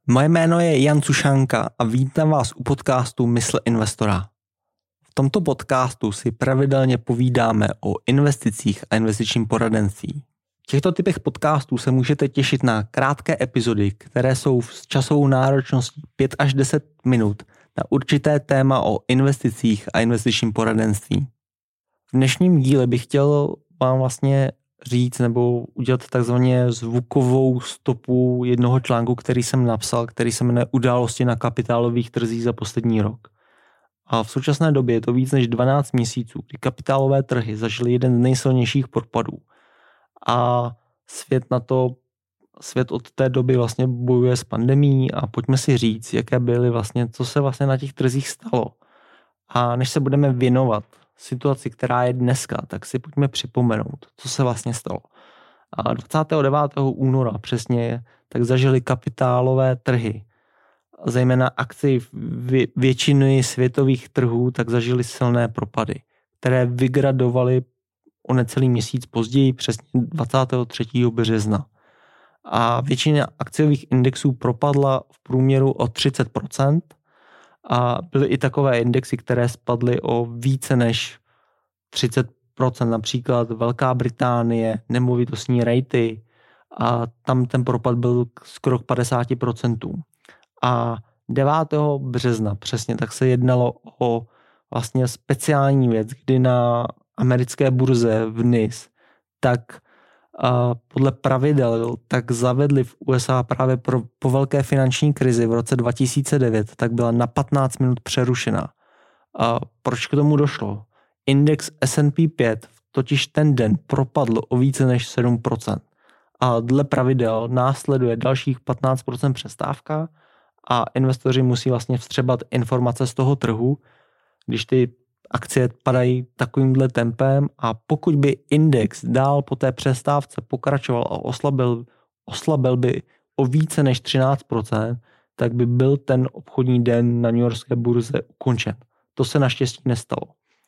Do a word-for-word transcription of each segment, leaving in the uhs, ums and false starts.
Moje jméno je Jan Cušánka a vítám vás u podcastu Mysl investora. V tomto podcastu si pravidelně povídáme o investicích a investičním poradenství. V těchto typech podcastů se můžete těšit na krátké epizody, které jsou s časovou náročností pět až deset minut na určité téma o investicích a investičním poradenství. V dnešním díle bych chtěl vám vlastně říct nebo udělat takzvaně zvukovou stopu jednoho článku, který jsem napsal, který se jmenuje Události na kapitálových trzích za poslední rok. A v současné době je to víc než dvanáct měsíců, kdy kapitálové trhy zažily jeden z nejsilnějších propadů. A svět na to, svět od té doby vlastně bojuje s pandemií a pojďme si říct, jaké byly vlastně, co se vlastně na těch trzích stalo. A než se budeme věnovat situaci, která je dneska, tak si pojďme připomenout, co se vlastně stalo. A dvacátého devátého února přesně tak zažili kapitálové trhy, zejména akcie vě- většiny světových trhů, tak zažili silné propady, které vygradovaly o necelý měsíc později, přesně dvacátého třetího března. A většina akciových indexů propadla v průměru o třicet procent a byly i takové indexy, které spadly o více než třicet procent, například Velká Británie, nemovitostní rejty a tam ten propad byl skoro k padesáti procentům. A devátého března přesně tak se jednalo o vlastně speciální věc, kdy na americké burze v N Y S tak a podle pravidel tak zavedli v U S A právě pro, po velké finanční krizi v roce dva tisíce devět, tak byla na patnáct minut přerušena. A proč k tomu došlo? Index S and P pět totiž ten den propadl o více než sedm procent. A dle pravidel následuje dalších patnáct procent přestávka a investoři musí vlastně vstřebat informace z toho trhu, když ty akcie padají takovýmhle tempem a pokud by index dál po té přestávce pokračoval a oslabil, oslabil by o více než třináct procent, tak by byl ten obchodní den na newyorské burze ukončen. To se naštěstí nestalo.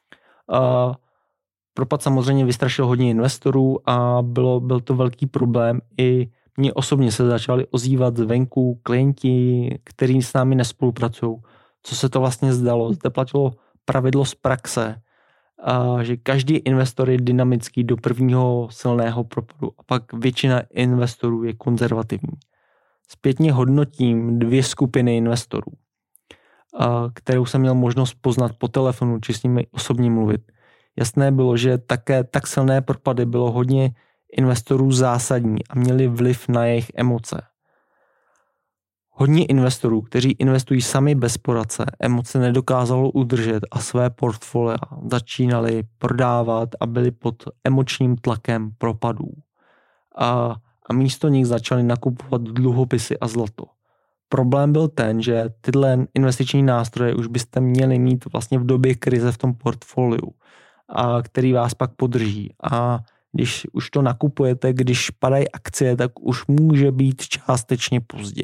Uh, propad samozřejmě vystrašil hodně investorů a bylo, byl to velký problém. I mně osobně se začali ozývat zvenku klienti, kteří s námi nespolupracují. Co se to vlastně zdalo? Zde platilo pravidlo z praxe, a že každý investor je dynamický do prvního silného propadu a pak většina investorů je konzervativní. Zpětně hodnotím dvě skupiny investorů, a kterou jsem měl možnost poznat po telefonu či s nimi osobně mluvit. Jasné bylo, že také tak silné propady bylo hodně investorů zásadní a měli vliv na jejich emoce. Hodně investorů, kteří investují sami bez poradce, emoce nedokázalo udržet a své portfolia začínali prodávat a byli pod emočním tlakem propadů. A, a místo nich začali nakupovat dluhopisy a zlato. Problém byl ten, že tyhle investiční nástroje už byste měli mít vlastně v době krize v tom portfoliu, a který vás pak podrží. A když už to nakupujete, když padají akcie, tak už může být částečně pozdě.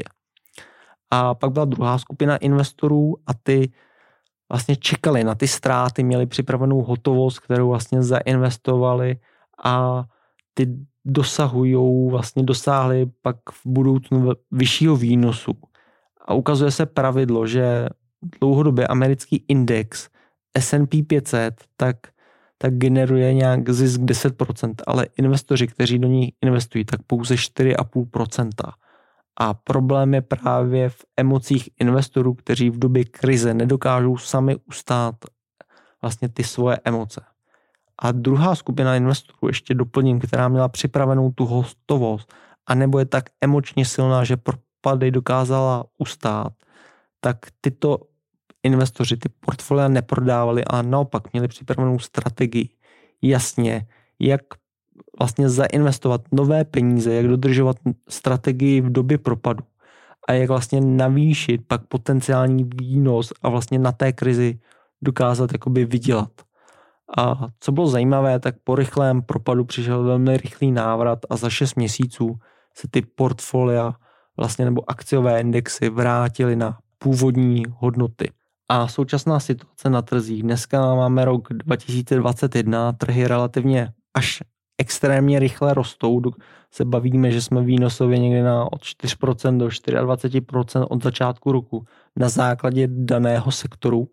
A pak byla druhá skupina investorů a ty vlastně čekali na ty ztráty, měli připravenou hotovost, kterou vlastně zainvestovali a ty dosahují, vlastně dosáhli pak v budoucnu vyššího výnosu. A ukazuje se pravidlo, že dlouhodobě americký index S and P pět set tak, tak generuje nějak zisk deset procent, ale investoři, kteří do ní investují, tak pouze čtyři celá pět procenta. A problém je právě v emocích investorů, kteří v době krize nedokážou sami ustát vlastně ty svoje emoce. A druhá skupina investorů, ještě doplním, která měla připravenou tu hotovost, anebo je tak emočně silná, že propady dokázala ustát, tak tyto investoři ty portfolia neprodávali a naopak měli připravenou strategii. Jasně, jak vlastně zainvestovat nové peníze, jak dodržovat strategii v době propadu a jak vlastně navýšit pak potenciální výnos a vlastně na té krizi dokázat jakoby vydělat. A co bylo zajímavé, tak po rychlém propadu přišel velmi rychlý návrat a za šest měsíců se ty portfolia vlastně nebo akciové indexy vrátily na původní hodnoty. A současná situace na trzích. Dneska máme rok dva tisíce dvacet jedna, trhy relativně až extrémně rychle rostou. Se bavíme, že jsme výnosově někde na od čtyři procenta do dvacet čtyři procent od začátku roku na základě daného sektoru.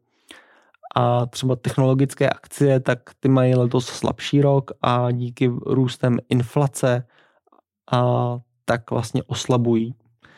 A třeba technologické akcie, tak ty mají letos slabší rok a díky růstem inflace a tak vlastně oslabují.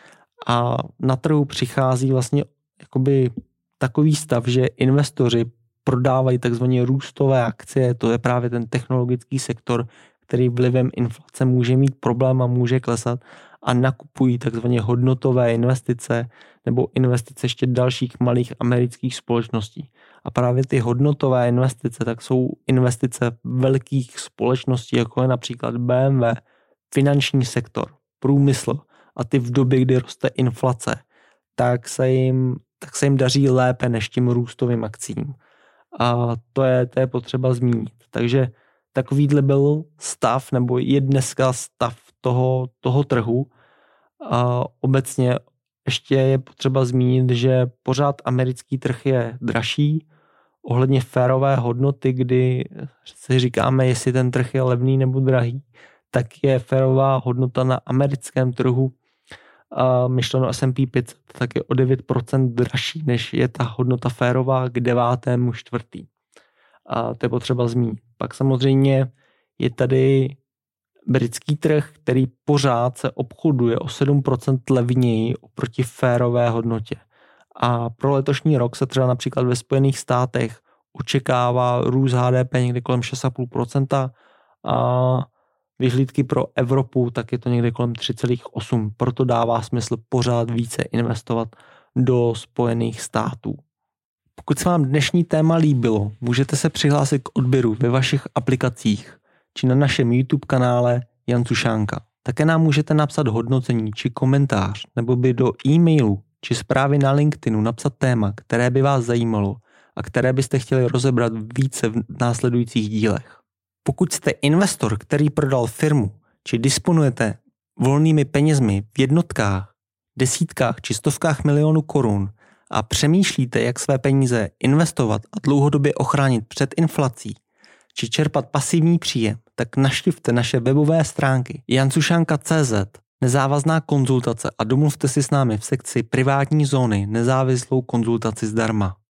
A na trhu přichází vlastně jakoby takový stav, že investoři prodávají takzvané růstové akcie, to je právě ten technologický sektor, který vlivem inflace může mít problém a může klesat, a nakupují takzvané hodnotové investice nebo investice ještě dalších malých amerických společností. A právě ty hodnotové investice tak jsou investice velkých společností, jako je například bé em vé, finanční sektor, průmysl, a ty v době, kdy roste inflace, tak se jim, tak se jim daří lépe než tím růstovým akcím. A to je, to je potřeba zmínit. Takže takovýhle byl stav, nebo je dneska stav toho, toho trhu. A obecně ještě je potřeba zmínit, že pořád americký trh je dražší ohledně férové hodnoty, kdy si říkáme, jestli ten trh je levný nebo drahý, tak je férová hodnota na americkém trhu a myšleno es and pé pět set, tak je o devět procent dražší, než je ta hodnota férová k devátému čtvrtý. A to je potřeba zmínit. Pak samozřejmě je tady britský trh, který pořád se obchoduje o sedm procent levněji oproti férové hodnotě. A pro letošní rok se třeba například ve Spojených státech očekává růst há dé pé někde kolem šest celá pět procenta a vyhlídky pro Evropu tak je to někde kolem tři celá osm procenta. Proto dává smysl pořád více investovat do Spojených států. Pokud se vám dnešní téma líbilo, můžete se přihlásit k odběru ve vašich aplikacích či na našem YouTube kanále Jan Sušánka. Také nám můžete napsat hodnocení či komentář, nebo by do e-mailu či zprávy na LinkedInu napsat téma, které by vás zajímalo a které byste chtěli rozebrat více v následujících dílech. Pokud jste investor, který prodal firmu, či disponujete volnými penězmi v jednotkách, desítkách či stovkách milionů korun a přemýšlíte, jak své peníze investovat a dlouhodobě ochránit před inflací, či čerpat pasivní příjem, tak navštivte naše webové stránky jan sušanka tečka cé zet, nezávazná konzultace, a domluvte si s námi v sekci privátní zóny nezávislou konzultaci zdarma.